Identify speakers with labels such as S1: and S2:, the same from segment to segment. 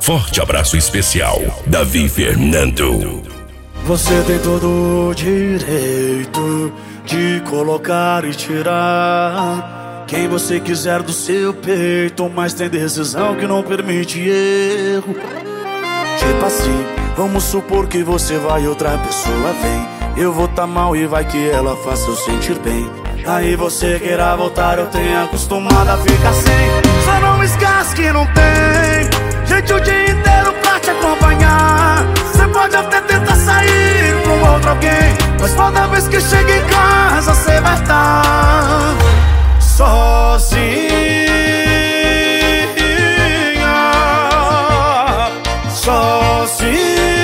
S1: forte abraço especial, Davi Fernando.
S2: Você tem todo o direito de colocar e tirar quem você quiser do seu peito, mas tem decisão que não permite erro. Tipo assim, vamos supor que você vai e outra pessoa vem. Eu vou tá mal e vai que ela faça eu sentir bem. Aí você queira voltar, eu tenho acostumado a ficar sem. Só não esquece que não tem gente o dia inteiro pra te acompanhar. Você pode até tentar sair com outro alguém, mas toda vez que chega em casa você vai estar sozinha. Sozinha.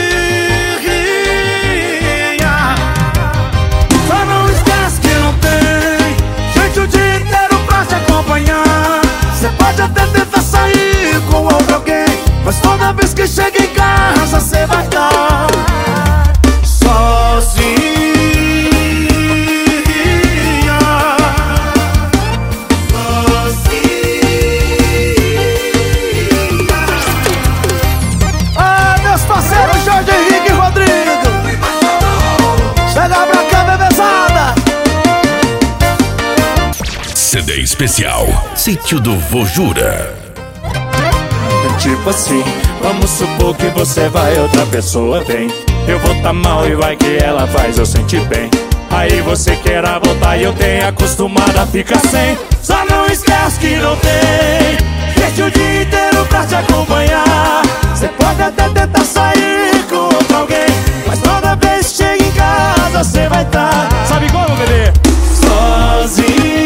S2: Só não esquece que não tem gente o dia inteiro pra te acompanhar. Você pode até tentar sair com outro alguém, mas toda vez que chega em casa você vai estar sozinha. Ah, meus parceiros Jorge Henrique e Rodrigo, chega pra cá, bebezada.
S1: CD especial Sítio do Vojura.
S2: Tipo assim, vamos supor que você vai, outra pessoa vem. Eu vou tá mal e vai que ela faz eu sentir bem. Aí você queira voltar e eu tenho acostumado a ficar sem. Só não esquece que não tem gente o dia inteiro pra te acompanhar. Você pode até tentar sair com outro alguém, mas toda vez que chega em casa você vai estar, sabe como, bebê? Sozinho.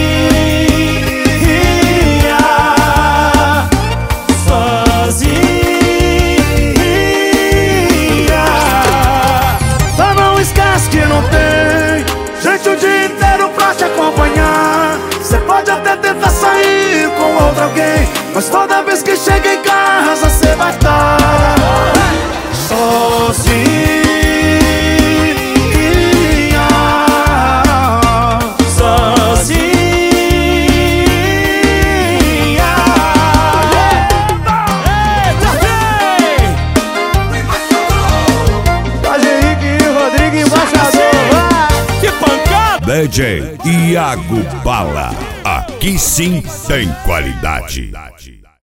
S2: Você pode até tentar sair com outro alguém, mas toda vez que chega em casa você vai estar sozinha. Sozinha. Jorge Henrique e Rodrigo Embaixador. Que pancada!
S1: DJ Iago Bala, aqui sim tem qualidade.